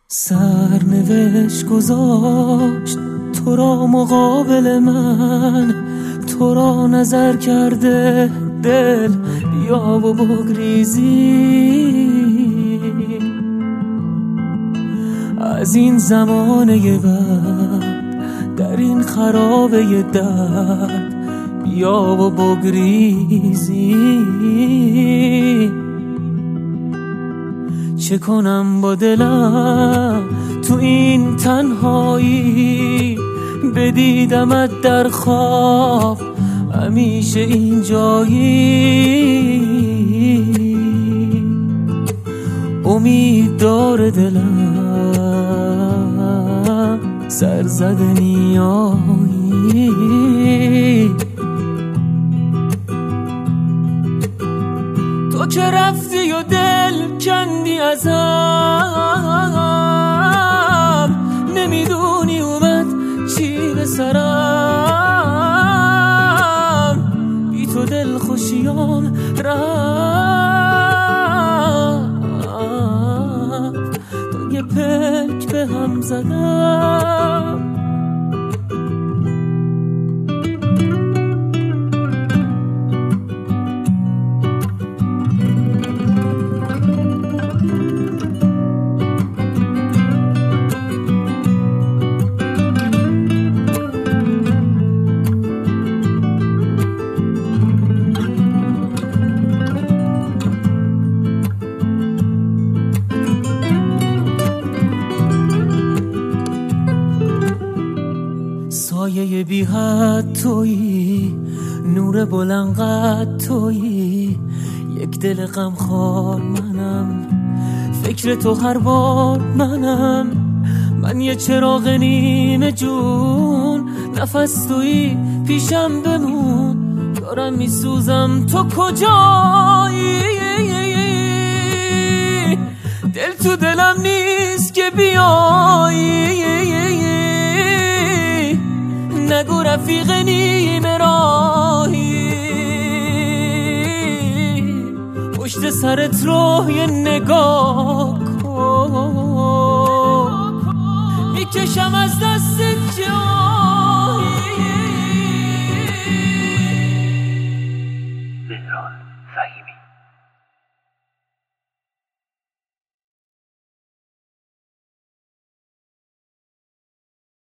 سرنوشت گذاشت تو را مقابل من، تو را نظر کرده دل بیا و بگریزی از این زمانه بعد، در این خرابه درد بیا و بگریزی. چه کنم با دلم تو این تنهایی، بدیدمت در خواب همیشه اینجایی. امید داره دلم سرزده نیایی. تو که رفتی و دل کندی ازم، نمیدونی اومد چی به سرم، بی تو دل خوشیام رفت، تا یه پلک به هم زدم. سایه بی حد تویی، نور بلند قد تویی، یک دل غمخوار منم، فکر تو هر بار منم. من یه چراغ نیمه جون، نفس تویی پیشم بمون، دارم میسوزم تو کجایی. دل تو دلم نیست که بیایی، نگو رفیق نیمه راهی، پشت سرت رو یه نگاه کن، میکشم از دست